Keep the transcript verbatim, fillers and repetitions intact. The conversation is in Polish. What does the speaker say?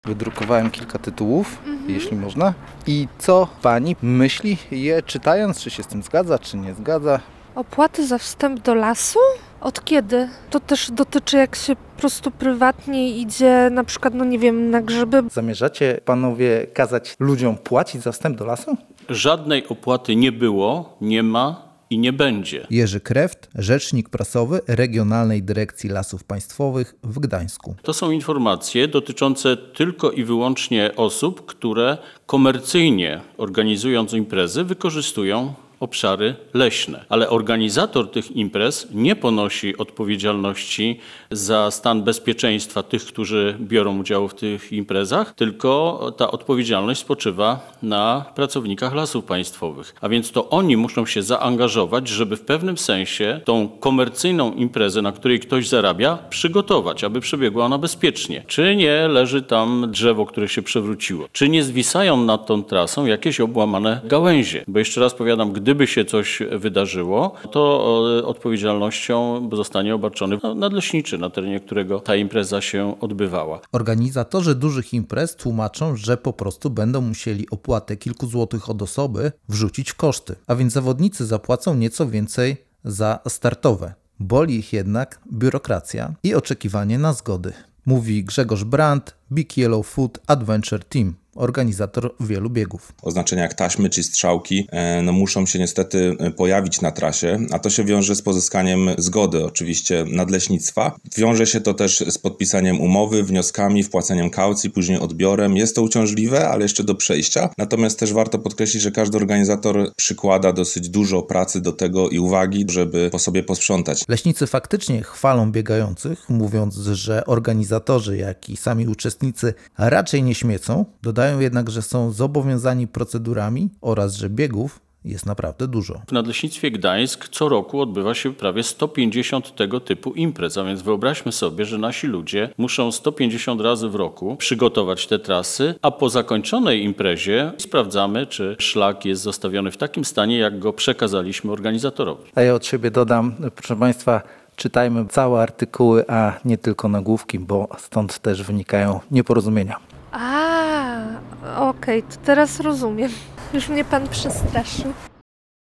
Wydrukowałem kilka tytułów, mhm. jeśli można. I co pani myśli je czytając? Czy się z tym zgadza, czy nie zgadza? Opłaty za wstęp do lasu? Od kiedy? To też dotyczy, jak się po prostu prywatnie idzie, na przykład, no nie wiem, na grzyby. Zamierzacie panowie kazać ludziom płacić za wstęp do lasu? Żadnej opłaty nie było, nie ma i nie będzie. Jerzy Kreft, rzecznik prasowy Regionalnej Dyrekcji Lasów Państwowych w Gdańsku. To są informacje dotyczące tylko i wyłącznie osób, które komercyjnie organizując imprezy wykorzystują obszary leśne. Ale organizator tych imprez nie ponosi odpowiedzialności za stan bezpieczeństwa tych, którzy biorą udział w tych imprezach, tylko ta odpowiedzialność spoczywa na pracownikach Lasów Państwowych. A więc to oni muszą się zaangażować, żeby w pewnym sensie tą komercyjną imprezę, na której ktoś zarabia, przygotować, aby przebiegła ona bezpiecznie. Czy nie leży tam drzewo, które się przewróciło? Czy nie zwisają nad tą trasą jakieś obłamane gałęzie? Bo jeszcze raz powiadam, gdy Gdyby się coś wydarzyło, to odpowiedzialnością zostanie obarczony nadleśniczy, na terenie którego ta impreza się odbywała. Organizatorzy dużych imprez tłumaczą, że po prostu będą musieli opłatę kilku złotych od osoby wrzucić w koszty, a więc zawodnicy zapłacą nieco więcej za startowe. Boli ich jednak biurokracja i oczekiwanie na zgody. Mówi Grzegorz Brandt, Big Yellow Food Adventure Team, organizator wielu biegów. Oznaczenia jak taśmy czy strzałki no muszą się niestety pojawić na trasie, a to się wiąże z pozyskaniem zgody oczywiście nadleśnictwa. Wiąże się to też z podpisaniem umowy, wnioskami, wpłaceniem kaucji, później odbiorem. Jest to uciążliwe, ale jeszcze do przejścia. Natomiast też warto podkreślić, że każdy organizator przykłada dosyć dużo pracy do tego i uwagi, żeby po sobie posprzątać. Leśnicy faktycznie chwalą biegających, mówiąc, że organizatorzy, jak i sami uczestnicy raczej nie śmiecą. Dodają jednak, że są zobowiązani procedurami oraz, że biegów jest naprawdę dużo. W Nadleśnictwie Gdańsk co roku odbywa się prawie sto pięćdziesiąt tego typu imprez, a więc wyobraźmy sobie, że nasi ludzie muszą sto pięćdziesiąt razy w roku przygotować te trasy, a po zakończonej imprezie sprawdzamy, czy szlak jest zostawiony w takim stanie, jak go przekazaliśmy organizatorowi. A ja od siebie dodam, proszę Państwa, czytajmy całe artykuły, a nie tylko nagłówki, bo stąd też wynikają nieporozumienia. A, okej, okay, to teraz rozumiem. Już mnie pan przestraszył.